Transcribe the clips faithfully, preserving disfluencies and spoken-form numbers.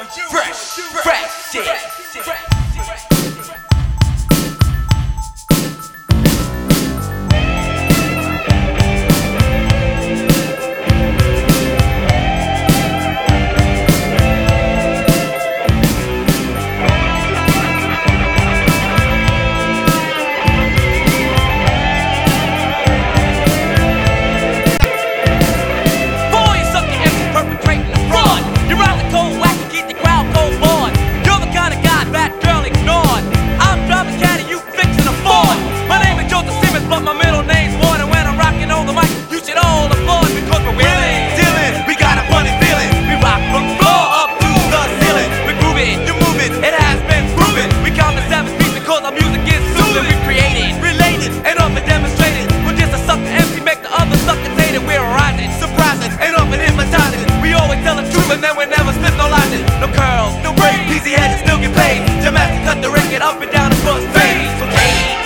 fresh, fresh shit. But my middle name's Warren, and when I'm rocking on the mic, you should all applaud because we're willing, dealing. We got a funny feeling. We rock from floor up to the ceiling. We groove it, you move it. It has been proven. We count the seven beats because our music is soothing. We created, related, and often demonstrated. We're just a sucker M C, make the other suckers hate it. We're rising, surprising, and often hypnotizing. We always tell the truth, and then we never slip no lies. No curls, no braids. Easy heads still get paid. Jamastic cut the record up and down the bus fade. So take.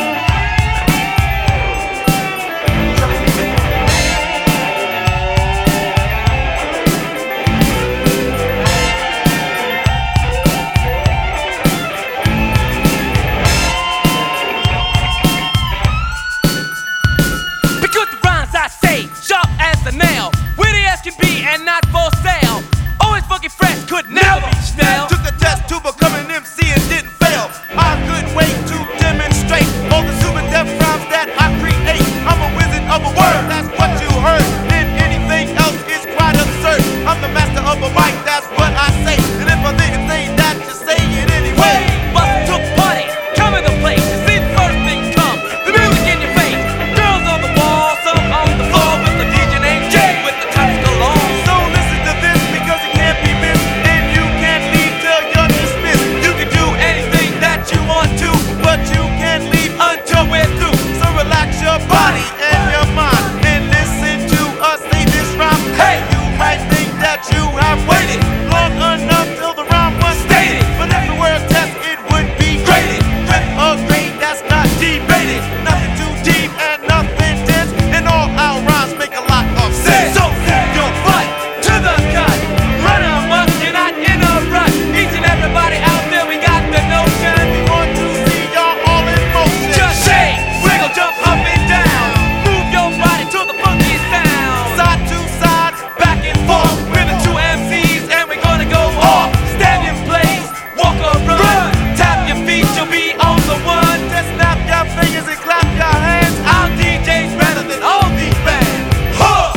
Nail, witty as can be and not for sale. Always fucking fresh, could never be stale. Took the test to become an M C and didn't fail. I couldn't wait to demonstrate all the super depth rhymes that I create. I'm a wizard of a word, that's what you heard. And anything else is quite absurd. I'm the master of a mic, that's what I say. And if I didn't say that, just say it anyway. Bust to party, come in the place. You see the first thing come, the music in your face. Girls on the wall, some on the floor with the D J named Jay with the touch galore. So listen to this because it can't be missed, and you can't leave till you're dismissed. You can do anything that you want to, but you can't leave until we're through. So relax your body and your mind and listen to us say this rhyme. Hey, you might think that you have waited long enough till the rhyme was stated, but if the word test, it would be graded with a grade that's not debated. Nothing too deep and nothing dense, and all our rhymes make a lot of sense. So set your butt to the cut, run amok, you're not in a rut. Each and everybody out there, we got the notion. We want to see y'all all in motion. Just shake, wiggle, jump up and down. Move your body to the funky sound. Side to side, Back and forth, we're the two M Cs and we're gonna go off. Stand in place, walk or run. Tap your feet, you'll be on the one. just snap your fingers and clap your hands. Our D J's better than all these bands. Huh!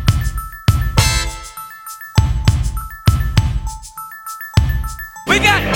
We got